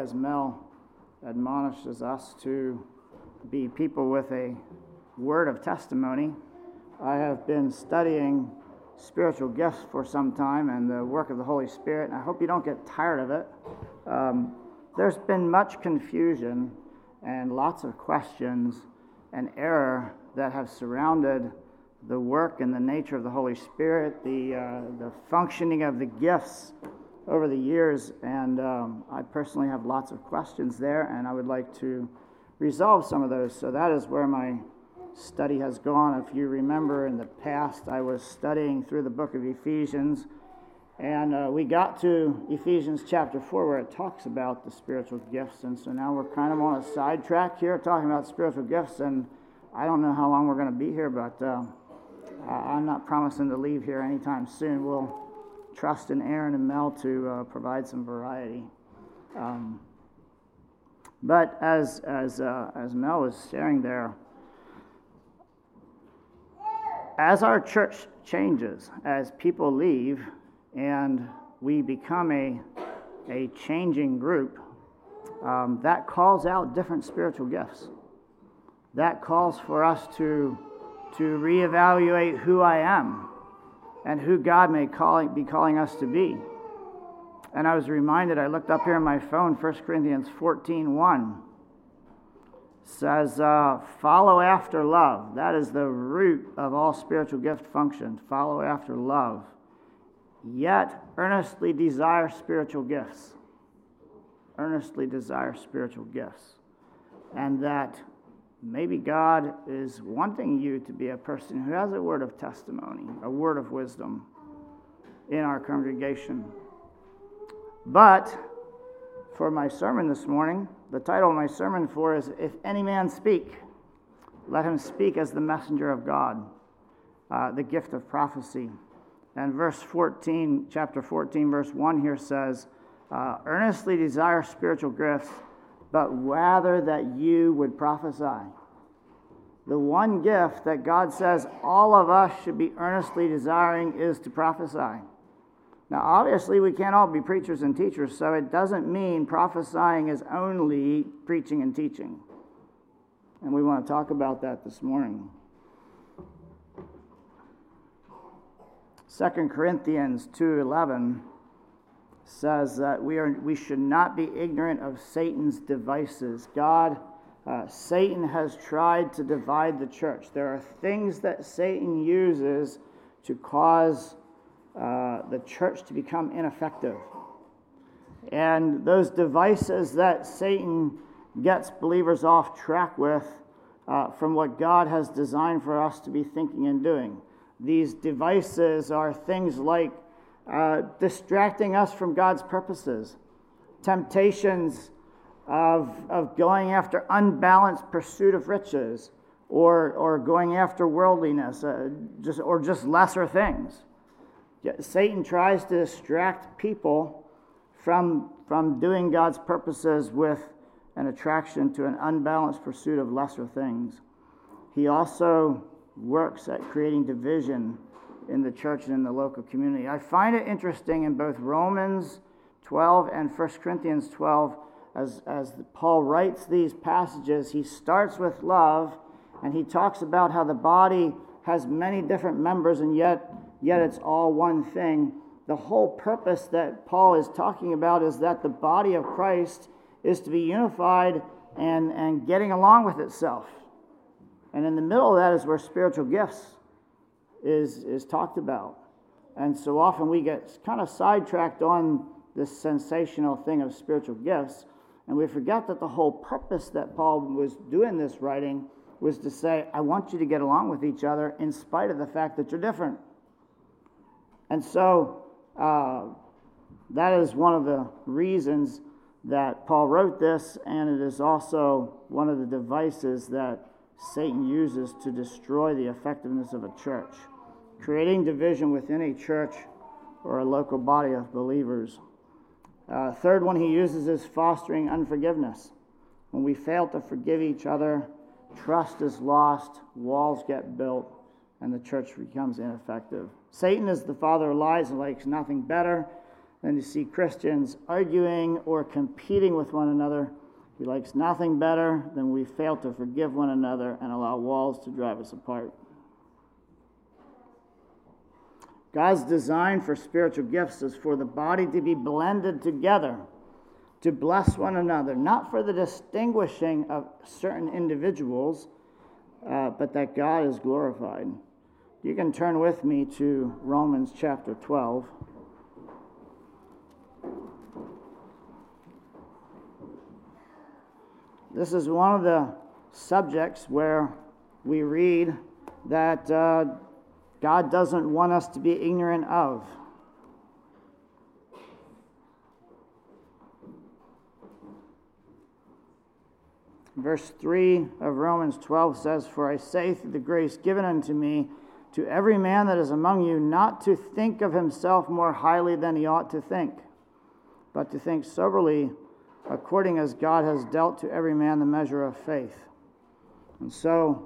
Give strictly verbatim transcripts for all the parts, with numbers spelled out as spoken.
as Mel admonishes us to be people with a word of testimony, I have been studying spiritual gifts for some time and the work of the Holy Spirit, and I hope you don't get tired of it. Um, there's been much confusion and lots of questions and error that have surrounded the work and the nature of the Holy Spirit, the uh, the functioning of the gifts over the years, and um, I personally have lots of questions there, and I would like to resolve some of those. So that is where my study has gone. If you remember, in the past, I was studying through the book of Ephesians, and uh, we got to Ephesians chapter four, where it talks about the spiritual gifts, and so now we're kind of on a sidetrack here, talking about spiritual gifts, and I don't know how long we're going to be here, but uh, I'm not promising to leave here anytime soon. We'll trust in Aaron and Mel to uh, provide some variety. Um, but as as uh, as Mel was sharing there, as our church changes, as people leave, and we become a a changing group, um, that calls out different spiritual gifts. That calls for us to to reevaluate who I am and who God may call, be calling us to be. And I was reminded, I looked up here on my phone, First Corinthians fourteen one says, uh, follow after love. That is the root of all spiritual gift function. Follow after love. Yet earnestly desire spiritual gifts. Earnestly desire spiritual gifts. And that maybe God is wanting you to be a person who has a word of testimony, a word of wisdom in our congregation. But for my sermon this morning, the title of my sermon for is, If Any Man Speak, Let Him Speak as the Messenger of God, uh, the gift of prophecy. And verse fourteen, chapter fourteen, verse one here says, uh, earnestly desire spiritual gifts, but rather that you would prophesy. The one gift that God says all of us should be earnestly desiring is to prophesy. Now, obviously, we can't all be preachers and teachers, so it doesn't mean prophesying is only preaching and teaching. And we want to talk about that this morning. Second Corinthians two eleven says that we are we should not be ignorant of Satan's devices. God, uh, Satan has tried to divide the church. There are things that Satan uses to cause uh, the church to become ineffective. And those devices that Satan gets believers off track with uh, from what God has designed for us to be thinking and doing. These devices are things like Uh, distracting us from God's purposes, temptations of of going after unbalanced pursuit of riches, or or going after worldliness, uh, just or just lesser things. Satan tries to distract people from from doing God's purposes with an attraction to an unbalanced pursuit of lesser things. He also works at creating division in the church and in the local community. I find it interesting in both Romans twelve and First Corinthians twelve, as, as Paul writes these passages, he starts with love, and he talks about how the body has many different members, and yet, yet it's all one thing. The whole purpose that Paul is talking about is that the body of Christ is to be unified and, and getting along with itself. And in the middle of that is where spiritual gifts is is talked about. And so often we get kind of sidetracked on this sensational thing of spiritual gifts, and we forget that the whole purpose that Paul was doing this writing was to say, I want you to get along with each other in spite of the fact that you're different. And so uh, that is one of the reasons that Paul wrote this, and it is also one of the devices that Satan uses to destroy the effectiveness of a church, creating division within a church or a local body of believers. Uh, third one he uses is fostering unforgiveness. When we fail to forgive each other, trust is lost, walls get built, and the church becomes ineffective. Satan is the father of lies and likes nothing better than to see Christians arguing or competing with one another. He likes nothing better than we fail to forgive one another and allow walls to drive us apart. God's design for spiritual gifts is for the body to be blended together, to bless one another, not for the distinguishing of certain individuals, uh, but that God is glorified. You can turn with me to Romans chapter twelve. This is one of the subjects where we read that uh, God doesn't want us to be ignorant of. Verse three of Romans twelve says, "For I say through the grace given unto me, to every man that is among you, not to think of himself more highly than he ought to think, but to think soberly, according as God has dealt to every man the measure of faith." And so,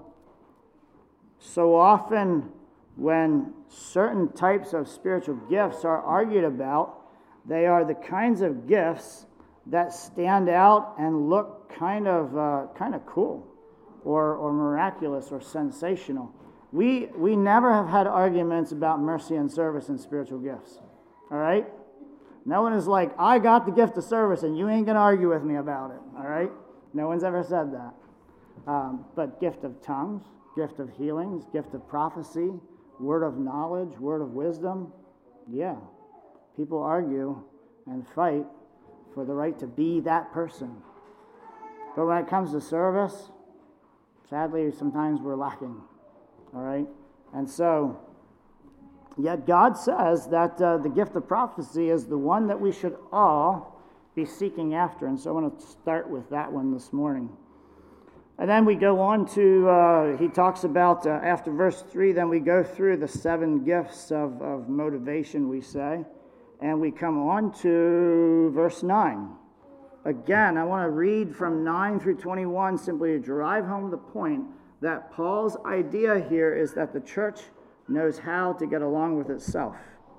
so often when certain types of spiritual gifts are argued about, they are the kinds of gifts that stand out and look kind of uh, kind of cool or, or miraculous or sensational. We, we never have had arguments about mercy and service and spiritual gifts, all right? No one is like, I got the gift of service and you ain't going to argue with me about it, all right? No one's ever said that. Um, but gift of tongues, gift of healings, gift of prophecy, word of knowledge, word of wisdom, yeah. People argue and fight for the right to be that person. But when it comes to service, sadly, sometimes we're lacking, all right? And so, yet God says that uh, the gift of prophecy is the one that we should all be seeking after. And so I want to start with that one this morning. And then we go on to, uh, he talks about, uh, after verse three, then we go through the seven gifts of, of motivation, we say. And we come on to verse nine. Again, I want to read from nine through twenty-one simply to drive home the point that Paul's idea here is that the church knows how to get along with itself.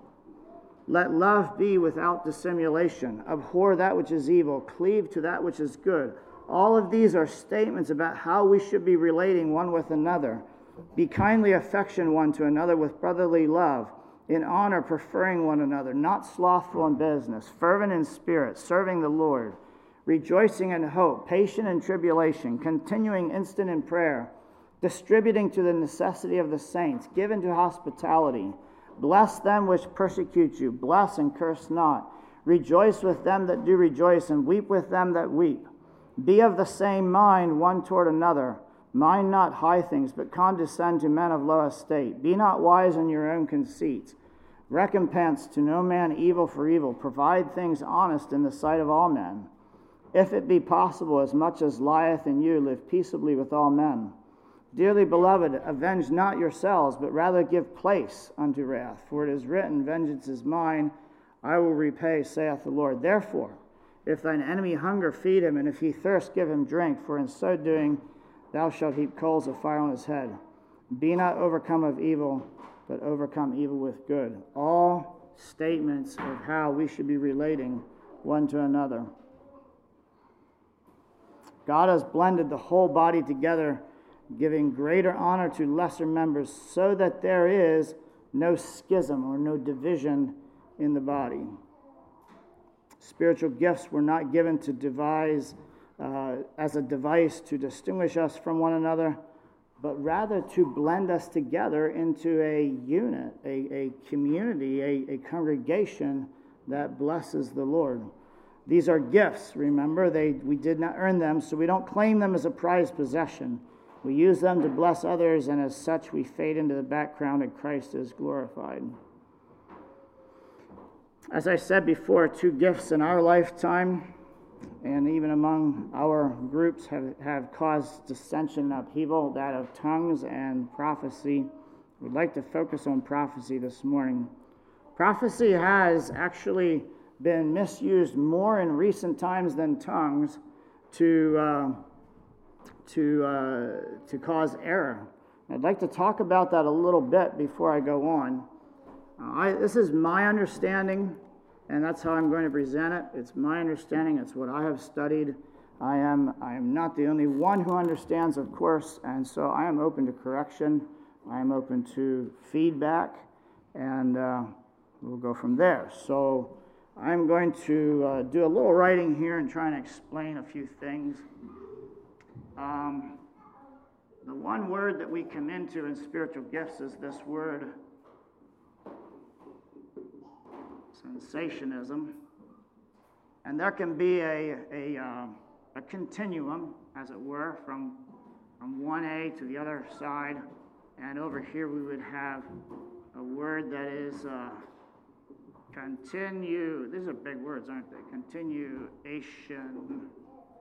Let love be without dissimulation. Abhor that which is evil. Cleave to that which is good. All of these are statements about how we should be relating one with another. Be kindly affection one to another with brotherly love. In honor, preferring one another. Not slothful in business. Fervent in spirit. Serving the Lord. Rejoicing in hope. Patient in tribulation. Continuing instant in prayer. Distributing to the necessity of the saints, given to hospitality. Bless them which persecute you. Bless and curse not. Rejoice with them that do rejoice, and weep with them that weep. Be of the same mind one toward another. Mind not high things, but condescend to men of low estate. Be not wise in your own conceits. Recompense to no man evil for evil. Provide things honest in the sight of all men. If it be possible, as much as lieth in you, live peaceably with all men. Dearly beloved, avenge not yourselves, but rather give place unto wrath. For it is written, Vengeance is mine, I will repay, saith the Lord. Therefore, if thine enemy hunger, feed him, and if he thirst, give him drink, for in so doing thou shalt heap coals of fire on his head. Be not overcome of evil, but overcome evil with good. All statements of how we should be relating one to another. God has blended the whole body together, giving greater honor to lesser members, so that there is no schism or no division in the body. Spiritual gifts were not given to devise uh, as a device to distinguish us from one another, but rather to blend us together into a unit, a, a community, a, a congregation that blesses the Lord. These are gifts, remember. They we did not earn them, so we don't claim them as a prized possession. We use them to bless others, and as such we fade into the background and Christ is glorified. As I said before, two gifts in our lifetime and even among our groups have, have caused dissension and upheaval, that of tongues and prophecy. We'd like to focus on prophecy this morning. Prophecy has actually been misused more in recent times than tongues to uh, to uh, to cause error. I'd like to talk about that a little bit before I go on. Uh, I, this is my understanding, and that's how I'm going to present it. It's my understanding. It's what I have studied. I am I am not the only one who understands, of course, and so I am open to correction. I am open to feedback, and uh, we'll go from there. So I'm going to uh, do a little writing here and try and explain a few things. Um, the one word that we come into in spiritual gifts is this word, sensationism. And there can be a, a, uh, a continuum, as it were, from, from one A to the other side. And over here we would have a word that is uh, continue. These are big words, aren't they? Continuationism.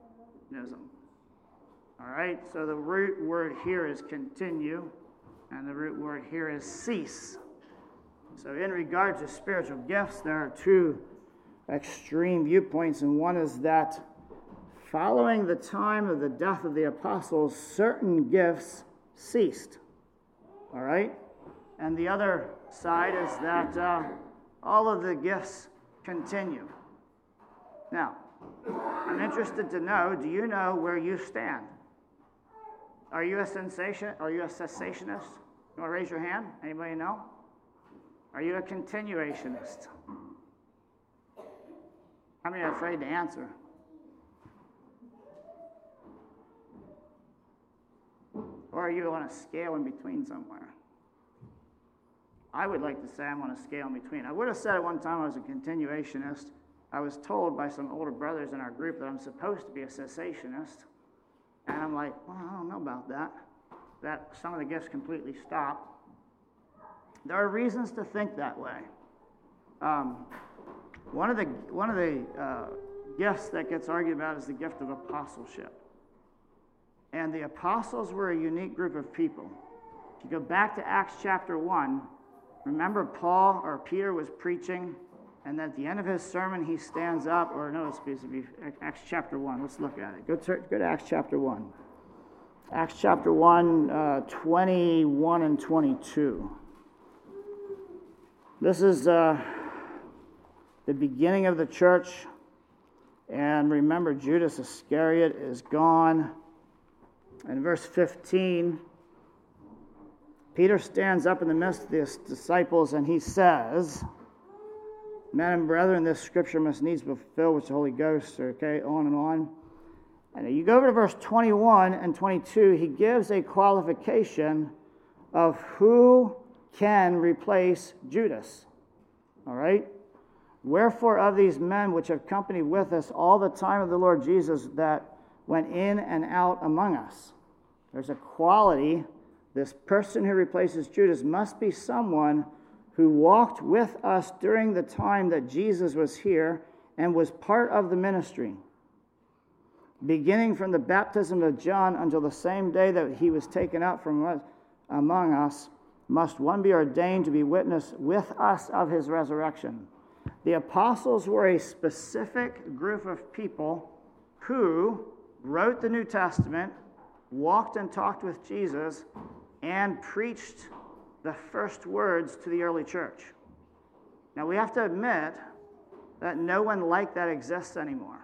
All right, so the root word here is continue, and the root word here is cease. So in regard to spiritual gifts, there are two extreme viewpoints, and one is that following the time of the death of the apostles, certain gifts ceased. All right? And the other side is that uh, all of the gifts continue. Now, I'm interested to know, do you know where you stand? Are you a sensation? Are you a cessationist? You want to raise your hand? Anybody know? Are you a continuationist? How many are afraid to answer? Or are you on a scale in between somewhere? I would like to say I'm on a scale in between. I would have said at one time I was a continuationist. I was told by some older brothers in our group that I'm supposed to be a cessationist. And I'm like, well, I don't know about that. That some of the gifts completely stop. There are reasons to think that way. Um, one of the one of the uh, gifts that gets argued about is the gift of apostleship. And the apostles were a unique group of people. If you go back to Acts chapter one, remember Paul or Peter was preaching, and at the end of his sermon he stands up, or no, it's supposed to be Acts chapter one. Let's look at it. Go to, go to Acts chapter one. Acts chapter one, uh, twenty-one and twenty-two. This is uh, the beginning of the church, and remember Judas Iscariot is gone. In verse fifteen, Peter stands up in the midst of his disciples and he says, "Men and brethren, this scripture must needs be fulfilled, which the Holy Ghost," okay, on and on. And you go over to verse twenty-one and twenty-two, he gives a qualification of who can replace Judas. All right? "Wherefore of these men which have company with us all the time of the Lord Jesus that went in and out among us." There's a quality. This person who replaces Judas must be someone who walked with us during the time that Jesus was here and was part of the ministry. "Beginning from the baptism of John until the same day that he was taken up from us, among us, must one be ordained to be witness with us of his resurrection." The apostles were a specific group of people who wrote the New Testament, walked and talked with Jesus, and preached the first words to the early church. Now we have to admit that no one like that exists anymore.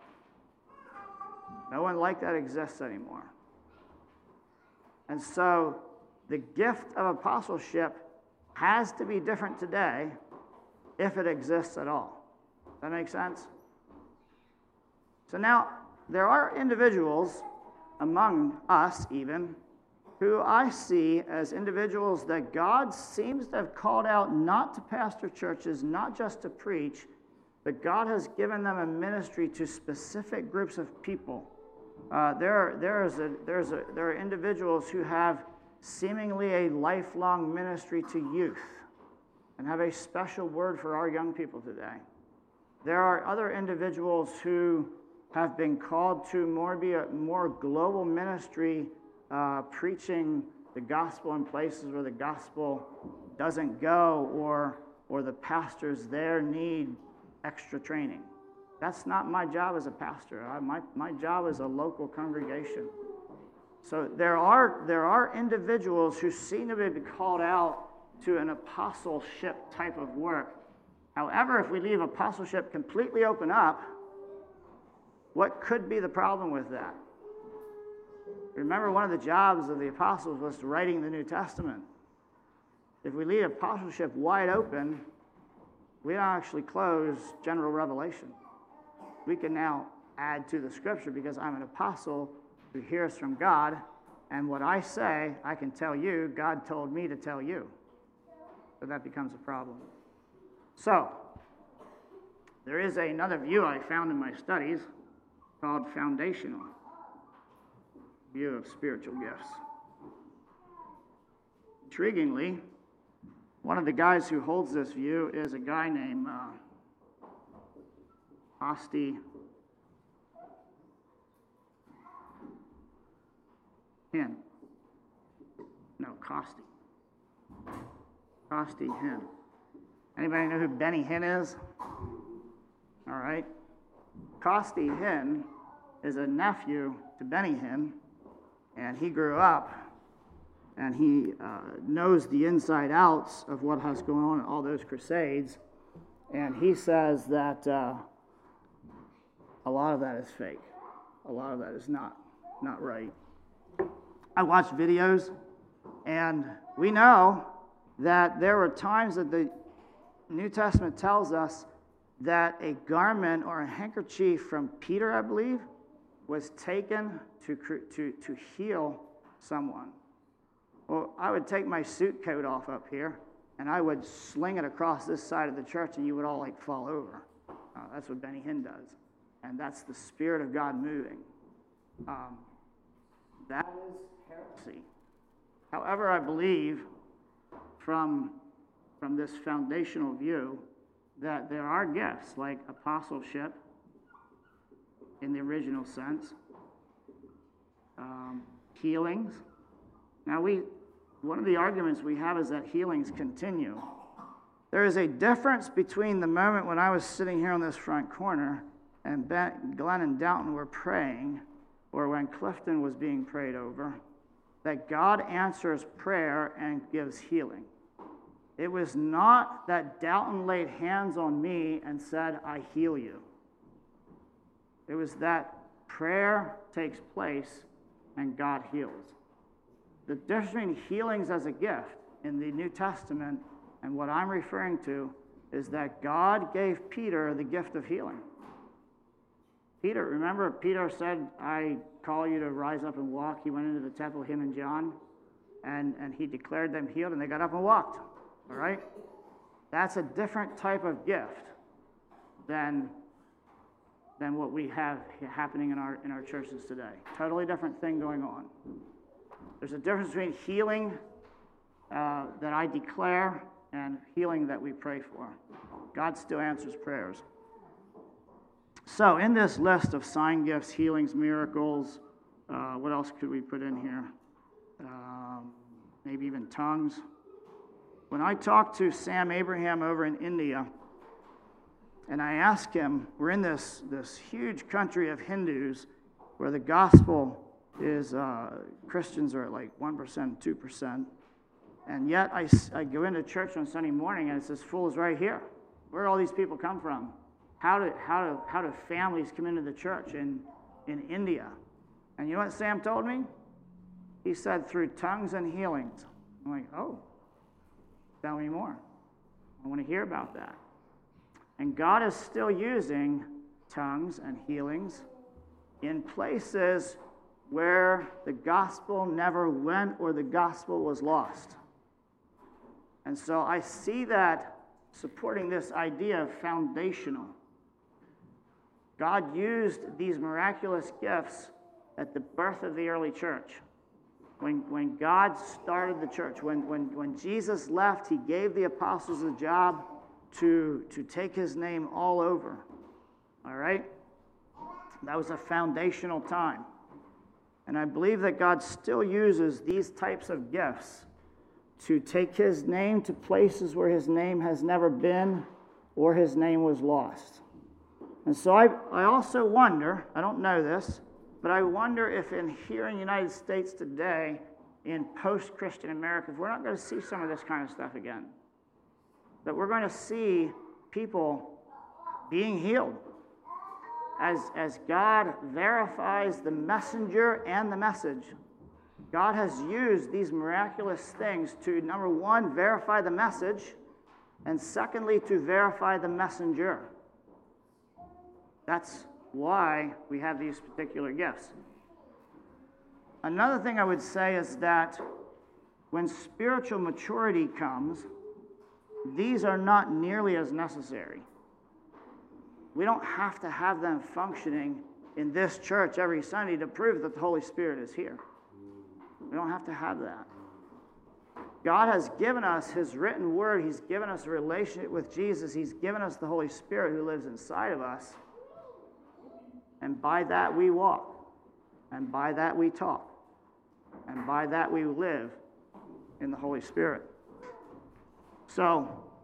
No one like that exists anymore. And so the gift of apostleship has to be different today if it exists at all. Does that make sense? So now, there are individuals among us even who I see as individuals that God seems to have called out not to pastor churches, not just to preach, but God has given them a ministry to specific groups of people. Uh, there, there, is a, there's a, there are individuals who have seemingly a lifelong ministry to youth and have a special word for our young people today. There are other individuals who have been called to more be a more global ministry, uh, preaching the gospel in places where the gospel doesn't go, or or the pastors there need extra training. That's not my job as a pastor. I, my my job is a local congregation. So there are there are individuals who seem to be called out to an apostleship type of work. However, if we leave apostleship completely open up, what could be the problem with that? Remember, one of the jobs of the apostles was writing the New Testament. If we leave apostleship wide open, we don't actually close general revelation. We can now add to the scripture because I'm an apostle who hears from God, and what I say, I can tell you, God told me to tell you. So that becomes a problem. So, there is another view I found in my studies called foundational view of spiritual gifts. Intriguingly, one of the guys who holds this view is a guy named uh, Costi Hinn. No, Costi. Costi Hinn. Anybody know who Benny Hinn is? All right. Costi Hinn is a nephew to Benny Hinn, and he grew up, and he uh, knows the inside outs of what has going on in all those crusades, and he says that uh, a lot of that is fake. A lot of that is not, not right. I watched videos, and we know that there were times that the New Testament tells us that a garment or a handkerchief from Peter, I believe, was taken to, to, to heal someone. Well, I would take my suit coat off up here, and I would sling it across this side of the church, and you would all, like, fall over. Uh, that's what Benny Hinn does. And that's the Spirit of God moving. Um, that is heresy. However, I believe from, from this foundational view that there are gifts like apostleship in the original sense, um, healings. Now, we one of the arguments we have is that healings continue. There is a difference between the moment when I was sitting here on this front corner and Ben, Glenn and Dalton were praying, or when Clifton was being prayed over, that God answers prayer and gives healing. It was not that Dalton laid hands on me and said, I heal you. It was that prayer takes place and God heals. The difference between healings as a gift in the New Testament and what I'm referring to is that God gave Peter the gift of healing. Peter, remember Peter said, I call you to rise up and walk. He went into the temple, him and John, and, and he declared them healed, and they got up and walked. All right? That's a different type of gift than, than what we have happening in our, in our churches today. Totally different thing going on. There's a difference between healing uh, that I declare and healing that we pray for. God still answers prayers. So in this list of sign gifts, healings, miracles, uh, what else could we put in here? Um, maybe even tongues. When I talked to Sam Abraham over in India, and I asked him, we're in this, this huge country of Hindus where the gospel is, uh, Christians are at like one percent, two percent, and yet I, I go into church on Sunday morning and it's this fool's right here. Where do all these people come from? How do, how do, how do families come into the church in, in India? And you know what Sam told me? He said, through tongues and healings. I'm like, oh, tell me more. I want to hear about that. And God is still using tongues and healings in places where the gospel never went or the gospel was lost. And so I see that supporting this idea of foundational. God used these miraculous gifts at the birth of the early church. When, when God started the church, when, when, when Jesus left, he gave the apostles a job to, to take his name all over. All right? That was a foundational time. And I believe that God still uses these types of gifts to take his name to places where his name has never been or his name was lost. And so I, I also wonder, I don't know this, but I wonder if in here in the United States today, in post-Christian America, if we're not going to see some of this kind of stuff again. That we're going to see people being healed. As, as God verifies the messenger and the message, God has used these miraculous things to, number one, verify the message, and secondly, to verify the messenger. That's why we have these particular gifts. Another thing I would say is that when spiritual maturity comes, these are not nearly as necessary. We don't have to have them functioning in this church every Sunday to prove that the Holy Spirit is here. We don't have to have that. God has given us His written word. He's given us a relationship with Jesus. He's given us the Holy Spirit who lives inside of us. And by that we walk. And by that we talk. And by that we live in the Holy Spirit. So,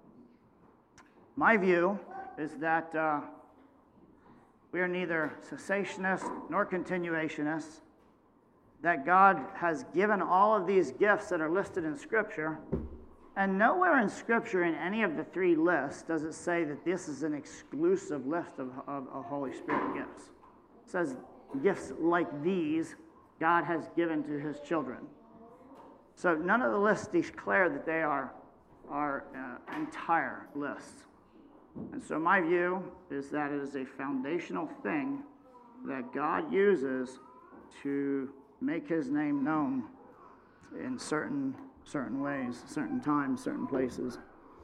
my view is that uh, we are neither cessationists nor continuationists, that God has given all of these gifts that are listed in Scripture, and nowhere in Scripture in any of the three lists does it say that this is an exclusive list of, of, of Holy Spirit gifts. It says gifts like these God has given to His children. So none of the lists declare that they are, are uh, entire lists. And so my view is that it is a foundational thing that God uses to make His name known in certain certain ways, certain times, certain places.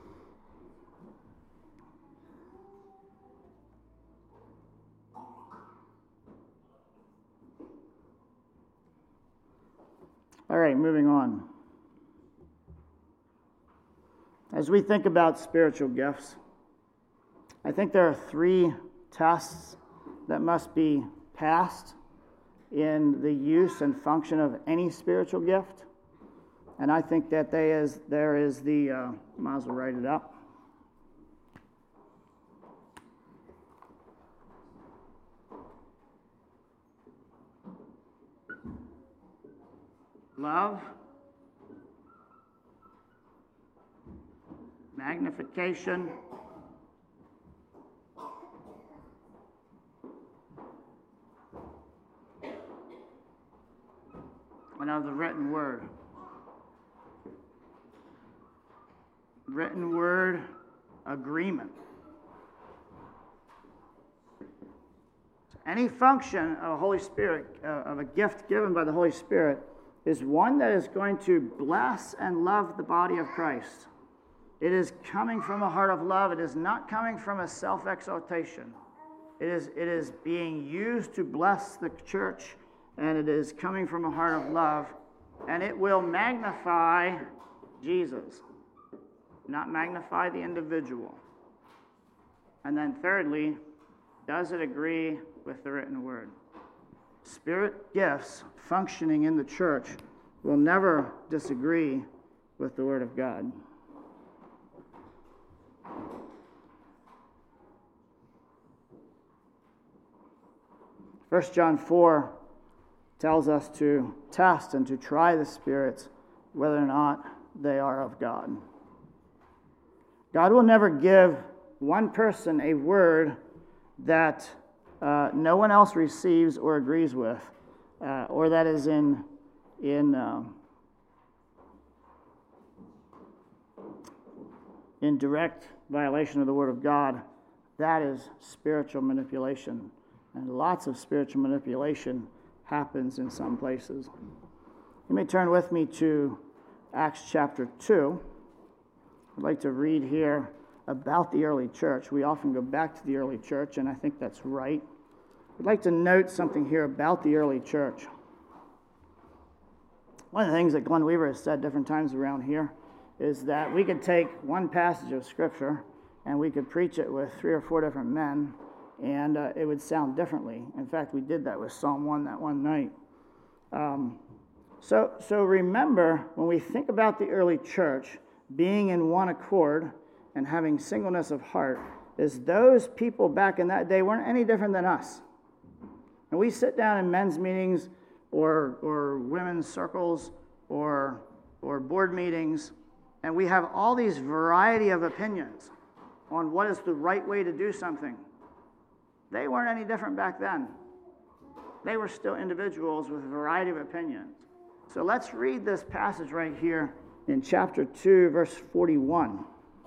All right, moving on. As we think about spiritual gifts, I think there are three tests that must be passed in the use and function of any spiritual gift. And I think that they is, there is the, uh, might as well write it up. Love, magnification, and of the written word. Written word agreement. Any function of a Holy Spirit, uh, of a gift given by the Holy Spirit, is one that is going to bless and love the body of Christ. It is coming from a heart of love. It is not coming from a self-exaltation. It is, it is being used to bless the church, and it is coming from a heart of love, and it will magnify Jesus, not magnify the individual. And then thirdly, does it agree with the written word? Spirit gifts functioning in the church will never disagree with the Word of God. First John four tells us to test and to try the spirits whether or not they are of God. God will never give one person a word that uh, no one else receives or agrees with, uh, or that is in in uh, in direct violation of the Word of God. That is spiritual manipulation, and lots of spiritual manipulation happens in some places. You may turn with me to Acts chapter two. I'd like to read here about the early church. We often go back to the early church, and I think that's right. I'd like to note something here about the early church. One of the things that Glenn Weaver has said different times around here is that we could take one passage of Scripture and we could preach it with three or four different men, and uh, it would sound differently. In fact, we did that with Psalm one that one night. Um, so, so remember, when we think about the early church being in one accord and having singleness of heart, is those people back in that day weren't any different than us. And we sit down in men's meetings or or women's circles or or board meetings, and we have all these variety of opinions. on what is the right way to do something. They weren't any different back then. They were still individuals with a variety of opinions. So let's read this passage right here in chapter two, verse forty-one.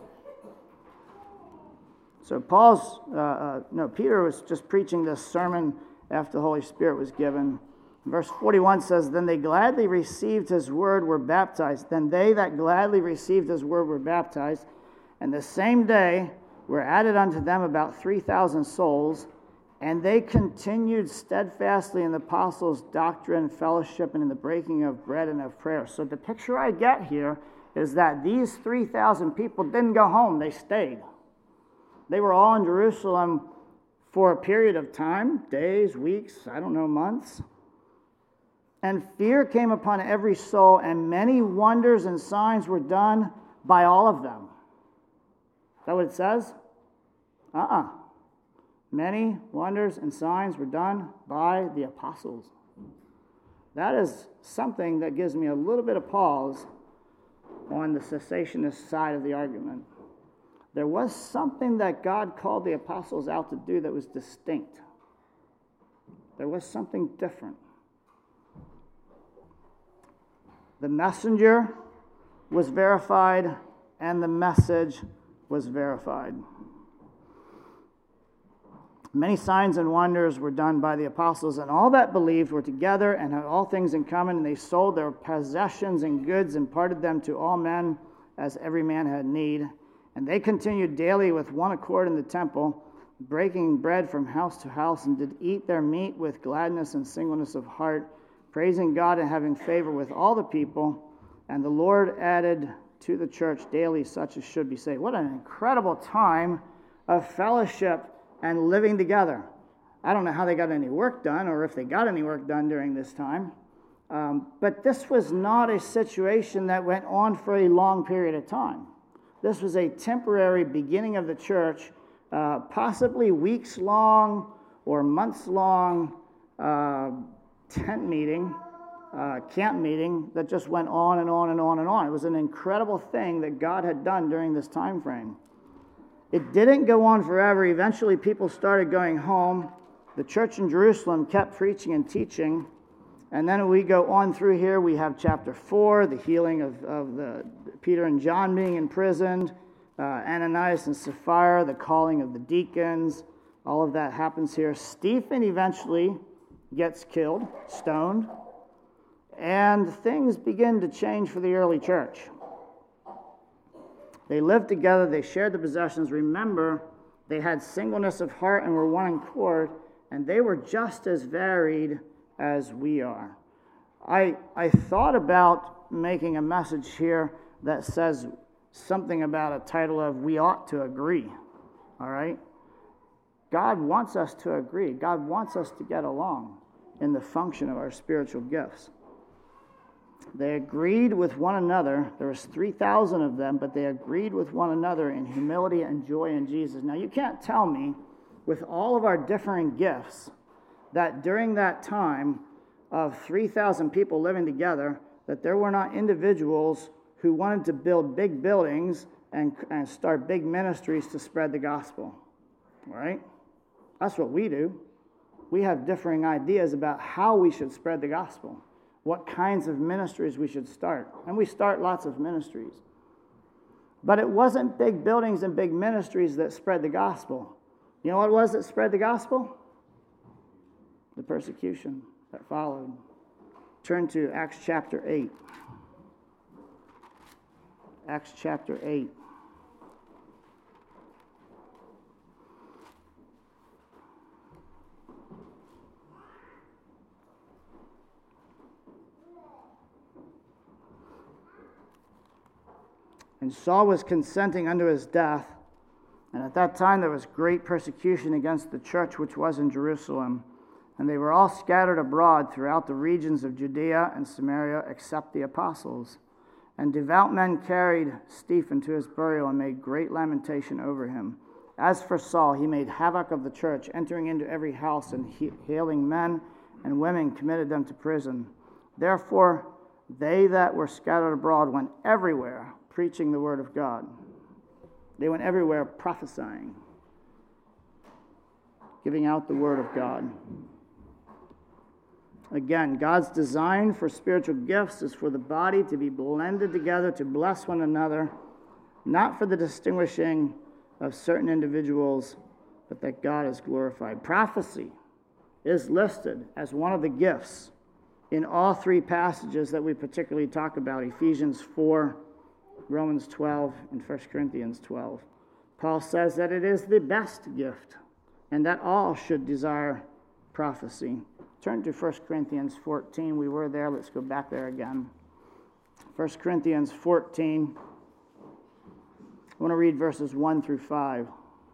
So Paul's, uh, uh, no, Peter was just preaching this sermon after the Holy Spirit was given. Verse forty-one says, Then they gladly received his word, were baptized. Then they that gladly received his word were baptized. And the same day were added unto them about three thousand souls. And they continued steadfastly in the apostles' doctrine, fellowship, and in the breaking of bread and of prayer. So the picture I get here is that these three thousand people didn't go home. They stayed. They were all in Jerusalem for a period of time, days, weeks, I don't know, months. And fear came upon every soul, and many wonders and signs were done by all of them. Is that what it says? Uh-uh. Many wonders and signs were done by the apostles. That is something that gives me a little bit of pause on the cessationist side of the argument. There was something that God called the apostles out to do that was distinct. There was something different. The messenger was verified, and the message was verified. Many signs and wonders were done by the apostles, and all that believed were together and had all things in common, and they sold their possessions and goods and parted them to all men as every man had need. And they continued daily with one accord in the temple, breaking bread from house to house, and did eat their meat with gladness and singleness of heart, praising God and having favor with all the people. And the Lord added to the church daily such as should be saved. What an incredible time of fellowship and living together. I don't know how they got any work done or if they got any work done during this time. Um, but this was not a situation that went on for a long period of time. This was a temporary beginning of the church, uh, possibly weeks long or months long uh, tent meeting, uh, camp meeting that just went on and on and on and on. It was an incredible thing that God had done during this time frame. It didn't go on forever. Eventually, people started going home. The church in Jerusalem kept preaching and teaching. And then we go on through here. We have chapter four, the healing of, of the Peter and John being imprisoned, uh, Ananias and Sapphira, the calling of the deacons. All of that happens here. Stephen eventually gets killed, stoned, and things begin to change for the early church. They lived together, they shared the possessions. Remember, they had singleness of heart and were one in accord, and they were just as varied as we are. I, I thought about making a message here that says something about a title of "We Ought to Agree," all right? God wants us to agree. God wants us to get along in the function of our spiritual gifts. They agreed with one another. There was three thousand of them, but they agreed with one another in humility and joy in Jesus. Now, you can't tell me, with all of our differing gifts, that during that time of three thousand people living together, that there were not individuals who wanted to build big buildings and, and start big ministries to spread the gospel, right? That's what we do. We have differing ideas about how we should spread the gospel, what kinds of ministries we should start. And we start lots of ministries. But it wasn't big buildings and big ministries that spread the gospel. You know what it was that spread the gospel? The persecution that followed. Turn to Acts chapter eight. Acts chapter eight. And Saul was consenting unto his death, and at that time there was great persecution against the church which was in Jerusalem, and they were all scattered abroad throughout the regions of Judea and Samaria, except the apostles. And devout men carried Stephen to his burial and made great lamentation over him. As for Saul, he made havoc of the church, entering into every house and he- hailing men and women, committed them to prison. Therefore, they that were scattered abroad went everywhere, preaching the word of God. They went everywhere prophesying, giving out the word of God. Again, God's design for spiritual gifts is for the body to be blended together to bless one another, not for the distinguishing of certain individuals, but that God is glorified. Prophecy is listed as one of the gifts in all three passages that we particularly talk about, Ephesians four, Romans twelve, and First Corinthians twelve. Paul says that it is the best gift, and that all should desire prophecy. Turn to First Corinthians fourteen. We were there. Let's go back there again. First Corinthians fourteen. I want to read verses one through five.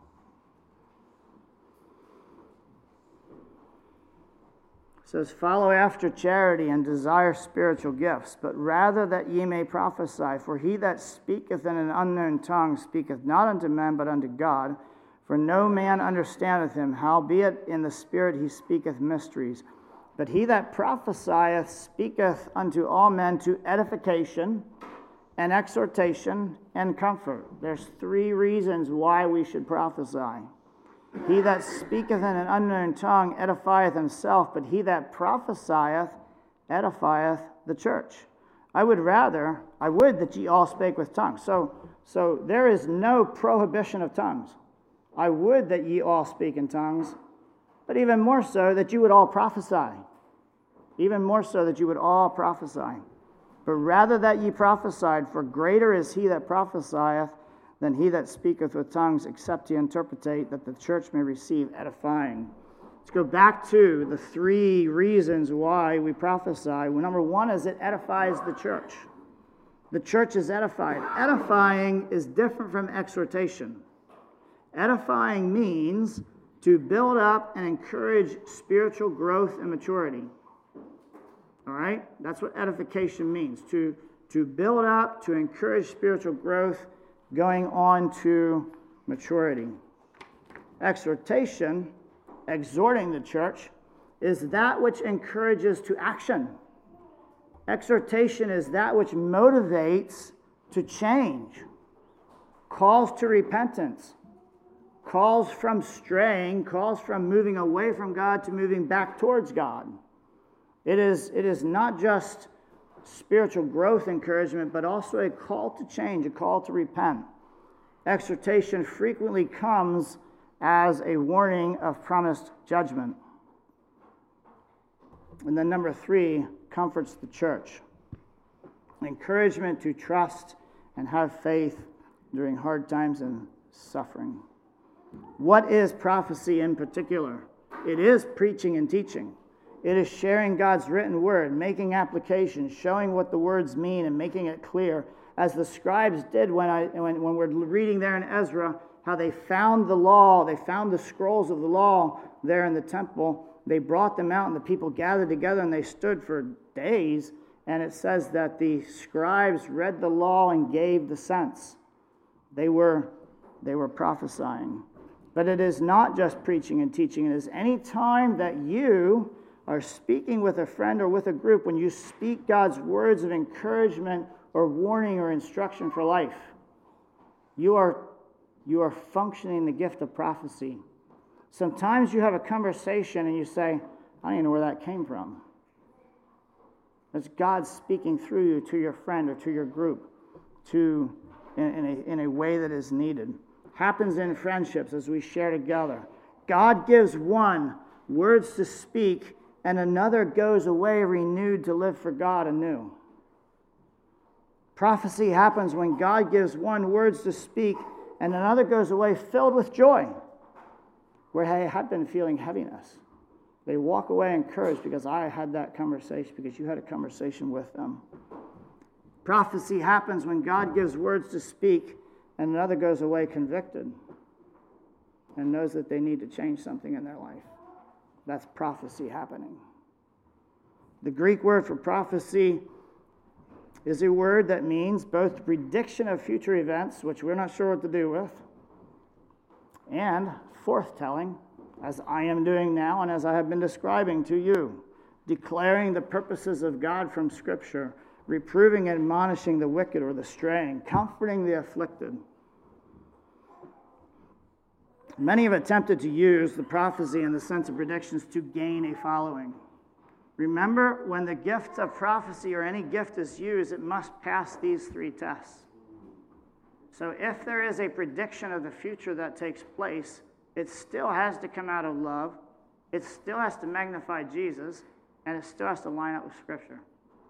It says, "Follow after charity and desire spiritual gifts, but rather that ye may prophesy. For he that speaketh in an unknown tongue speaketh not unto men, but unto God. For no man understandeth him, howbeit in the Spirit he speaketh mysteries. But he that prophesieth speaketh unto all men to edification and exhortation and comfort." There's three reasons why we should prophesy. "He that speaketh in an unknown tongue edifieth himself, but he that prophesieth edifieth the church. I would rather, I would that ye all spake with tongues." So, so there is no prohibition of tongues. I would that ye all speak in tongues, but even more so that you would all prophesy. Even more so that you would all prophesy. "But rather that ye prophesied, for greater is he that prophesieth than he that speaketh with tongues, except he interpretate, that the church may receive edifying." Let's go back to the three reasons why we prophesy. Well, number one is it edifies the church. The church is edified. Edifying is different from exhortation. Edifying means to build up and encourage spiritual growth and maturity. All right? That's what edification means. To, to build up, to encourage spiritual growth, going on to maturity. Exhortation, exhorting the church, is that which encourages to action. Exhortation is that which motivates to change, calls to repentance, calls from straying, calls from moving away from God to moving back towards God. It is, it is not just spiritual growth encouragement, but also a call to change, a call to repent. Exhortation frequently comes as a warning of promised judgment. And then number three, comforts the church. Encouragement to trust and have faith during hard times and suffering. What is prophecy in particular? It is preaching and teaching. It is sharing God's written word, making applications, showing what the words mean and making it clear, as the scribes did when, I, when, when we're reading there in Ezra, how they found the law, they found the scrolls of the law there in the temple. They brought them out and the people gathered together and they stood for days. And it says that the scribes read the law and gave the sense. They were, they were prophesying. But it is not just preaching and teaching. It is any time that you are speaking with a friend or with a group, when you speak God's words of encouragement or warning or instruction for life, you are, you are functioning the gift of prophecy. Sometimes you have a conversation and you say, I don't even know where that came from. It's God speaking through you to your friend or to your group to in, in, a, in a way that is needed. Happens in friendships as we share together. God gives one words to speak, and another goes away renewed to live for God anew. Prophecy happens when God gives one words to speak, and another goes away filled with joy, where they had been feeling heaviness. They walk away encouraged because I had that conversation, because you had a conversation with them. Prophecy happens when God gives words to speak, and another goes away convicted and knows that they need to change something in their life. That's prophecy happening. The Greek word for prophecy is a word that means both prediction of future events, which we're not sure what to do with, and forthtelling, as I am doing now and as I have been describing to you, declaring the purposes of God from Scripture, reproving and admonishing the wicked or the straying, comforting the afflicted. Many have attempted to use the prophecy and the sense of predictions to gain a following. Remember, when the gift of prophecy or any gift is used, it must pass these three tests. So if there is a prediction of the future that takes place, it still has to come out of love, it still has to magnify Jesus, and it still has to line up with Scripture.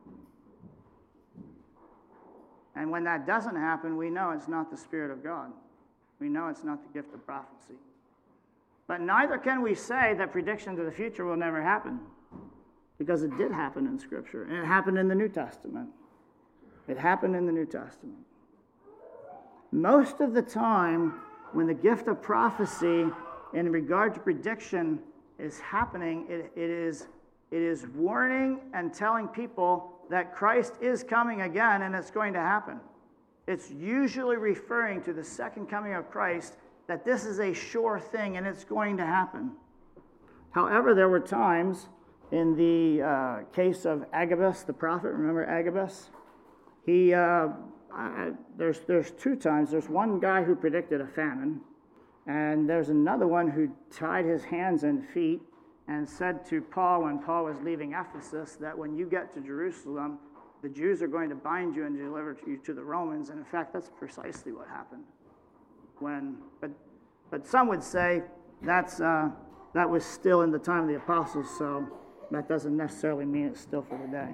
And when that doesn't happen, we know it's not the Spirit of God. We know it's not the gift of prophecy. But neither can we say that predictions of the future will never happen, because it did happen in Scripture, and it happened in the New Testament. It happened in the New Testament. Most of the time, when the gift of prophecy in regard to prediction is happening, it, it is, it is warning and telling people that Christ is coming again and it's going to happen. It's usually referring to the second coming of Christ, that this is a sure thing and it's going to happen. However, there were times in the uh, case of Agabus, the prophet, remember Agabus? He, uh, uh, there's, there's two times. There's one guy who predicted a famine, and there's another one who tied his hands and feet and said to Paul when Paul was leaving Ephesus that when you get to Jerusalem, the Jews are going to bind you and deliver you to the Romans. And in fact, that's precisely what happened. When, but, but some would say that's uh, that was still in the time of the apostles, so that doesn't necessarily mean it's still for today.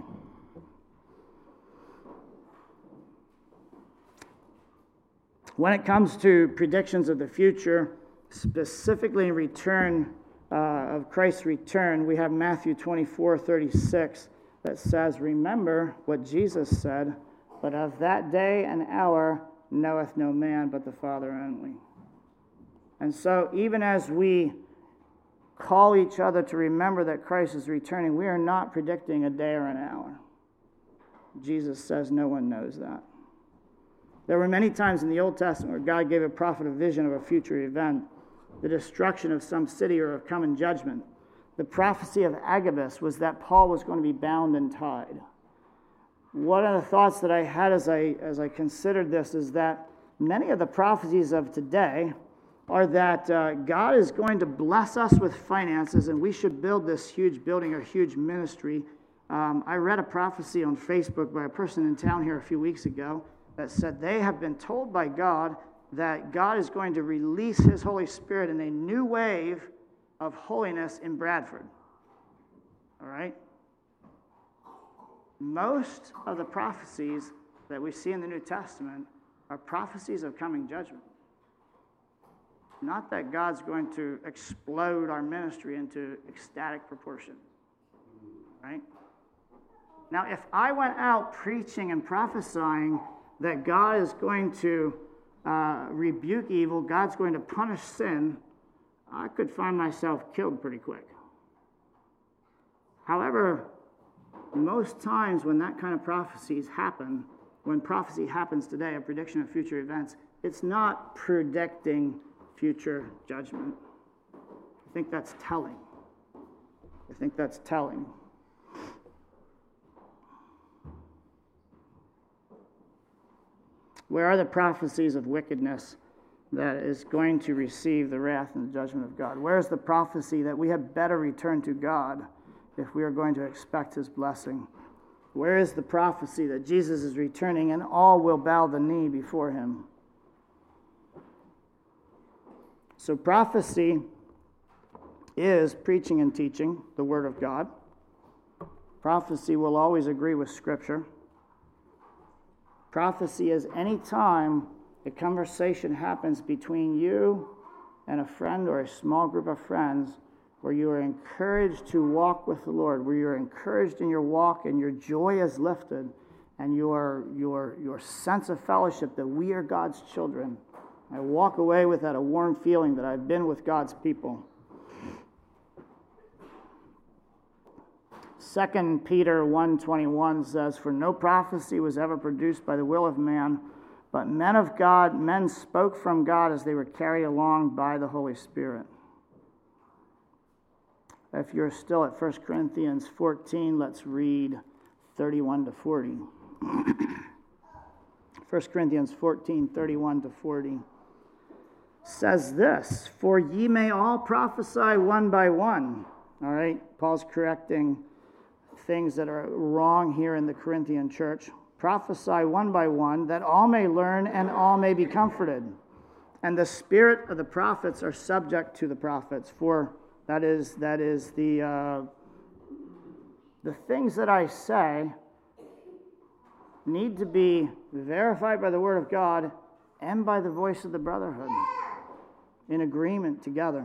When it comes to predictions of the future, specifically in return uh, of Christ's return, we have Matthew twenty-four thirty-six that says, "Remember what Jesus said, but of that day and hour knoweth no man but the Father only." And so even as we call each other to remember that Christ is returning, we are not predicting a day or an hour. Jesus says no one knows that. There were many times in the Old Testament where God gave a prophet a vision of a future event, the destruction of some city or of coming judgment. The prophecy of Agabus was that Paul was going to be bound and tied. One of the thoughts that I had as I, as I considered this is that many of the prophecies of today are that uh, God is going to bless us with finances and we should build this huge building or huge ministry. Um, I read a prophecy on Facebook by a person in town here a few weeks ago that said they have been told by God that God is going to release his Holy Spirit in a new wave of holiness in Bradford. All right? Most of the prophecies that we see in the New Testament are prophecies of coming judgment. Not that God's going to explode our ministry into ecstatic proportion. Right? Now, if I went out preaching and prophesying that God is going to uh, rebuke evil, God's going to punish sin, I could find myself killed pretty quick. However, most times when that kind of prophecies happen, when prophecy happens today, a prediction of future events, it's not predicting future judgment. I think that's telling. I think that's telling. Where are the prophecies of wickedness that is going to receive the wrath and the judgment of God? Where is the prophecy that we had better return to God if we are going to expect his blessing? Where is the prophecy that Jesus is returning and all will bow the knee before him? So prophecy is preaching and teaching the Word of God. Prophecy will always agree with Scripture. Prophecy is any time a conversation happens between you and a friend or a small group of friends where you are encouraged to walk with the Lord, where you're encouraged in your walk and your joy is lifted and your, your, your sense of fellowship that we are God's children. I walk away with that a warm feeling that I've been with God's people. Second Peter one twenty-one says, "For no prophecy was ever produced by the will of man, but men of God, men spoke from God as they were carried along by the Holy Spirit." If you're still at First Corinthians fourteen, let's read thirty-one to forty. First Corinthians fourteen, thirty-one to forty says this, for ye may all prophesy one by one. All right, Paul's correcting things that are wrong here in the Corinthian church. Prophesy one by one, that all may learn and all may be comforted. And the spirit of the prophets are subject to the prophets, for that is that is the uh, the things that I say need to be verified by the word of God and by the voice of the brotherhood in agreement together.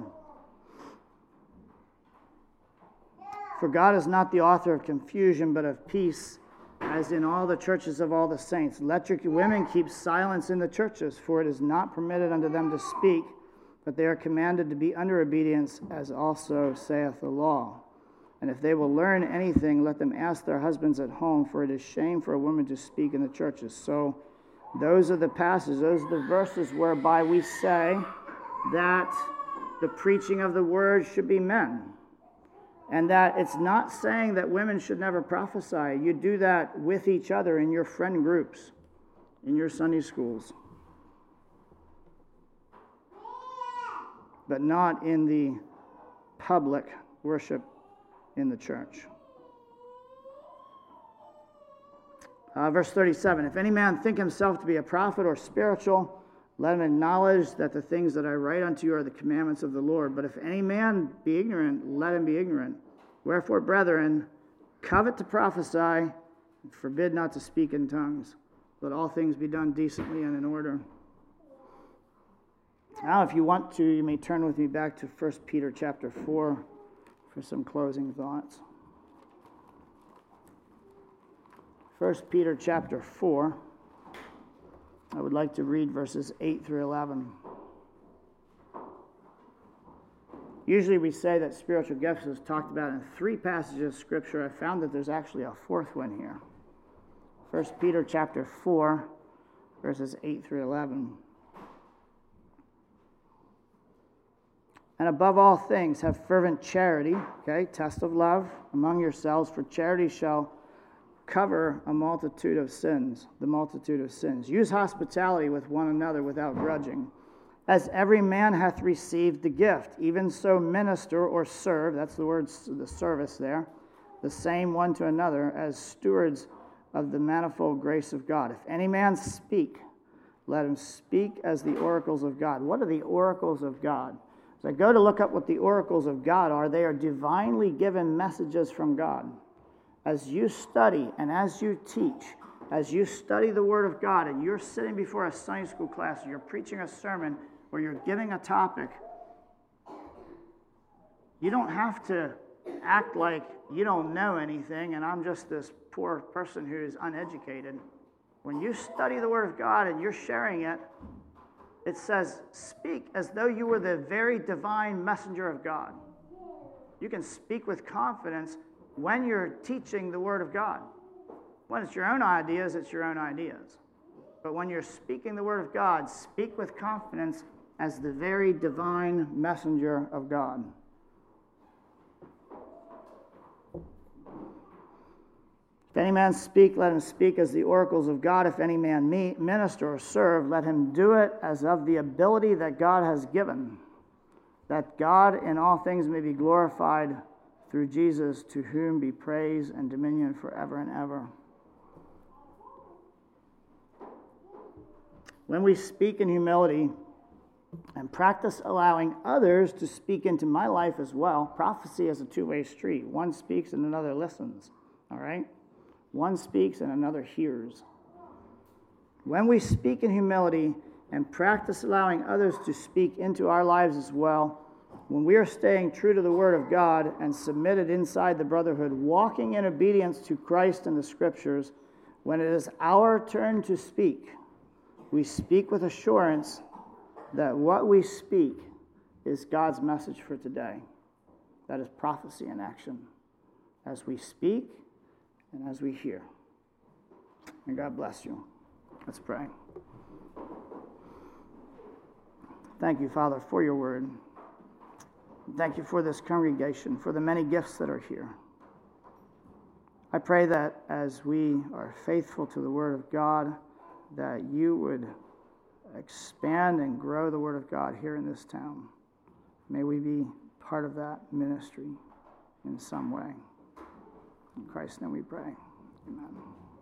For God is not the author of confusion, but of peace, as in all the churches of all the saints. Let your women keep silence in the churches, for it is not permitted unto them to speak, but they are commanded to be under obedience, as also saith the law. And if they will learn anything, let them ask their husbands at home, for it is shame for a woman to speak in the churches. So those are the passages, those are the verses whereby we say that the preaching of the word should be men. And that it's not saying that women should never prophesy. You do that with each other in your friend groups, in your Sunday schools. But not in the public worship in the church. Uh, verse thirty-seven, if any man think himself to be a prophet or spiritual, let him acknowledge that the things that I write unto you are the commandments of the Lord. But if any man be ignorant, let him be ignorant. Wherefore, brethren, covet to prophesy, and forbid not to speak in tongues. Let all things be done decently and in order. Now, if you want to, you may turn with me back to First Peter chapter four for some closing thoughts. First Peter chapter four. I would like to read verses eight through eleven. Usually we say that spiritual gifts is talked about in three passages of Scripture. I found that there's actually a fourth one here. First Peter chapter four, verses eight through eleven. And above all things, have fervent charity, okay, test of love among yourselves, for charity shall cover a multitude of sins, the multitude of sins. Use hospitality with one another without grudging. As every man hath received the gift, even so minister or serve, that's the word, the service there, the same one to another, as stewards of the manifold grace of God. If any man speak, let him speak as the oracles of God. What are the oracles of God? As I go to look up what the oracles of God are, they are divinely given messages from God. As you study and as you teach, as you study the Word of God and you're sitting before a Sunday school class, or you're preaching a sermon, or you're giving a topic, you don't have to act like you don't know anything and I'm just this poor person who is uneducated. When you study the Word of God and you're sharing it, it says, speak as though you were the very divine messenger of God. You can speak with confidence when you're teaching the Word of God. When it's your own ideas, it's your own ideas. But when you're speaking the Word of God, speak with confidence as the very divine messenger of God. If any man speak, let him speak as the oracles of God. If any man minister or serve, let him do it as of the ability that God has given, that God in all things may be glorified through Jesus, to whom be praise and dominion forever and ever. When we speak in humility and practice allowing others to speak into my life as well, prophecy is a two-way street. One speaks and another listens, all right? One speaks and another hears. When we speak in humility and practice allowing others to speak into our lives as well, when we are staying true to the Word of God and submitted inside the brotherhood, walking in obedience to Christ and the Scriptures, when it is our turn to speak, we speak with assurance that what we speak is God's message for today. That is prophecy in action. As we speak and as we hear. And God bless you. Let's pray. Thank you, Father, for your word. Thank you for this congregation, for the many gifts that are here. I pray that as we are faithful to the word of God, that you would expand and grow the Word of God here in this town. May we be part of that ministry in some way. In Christ's name we pray. Amen.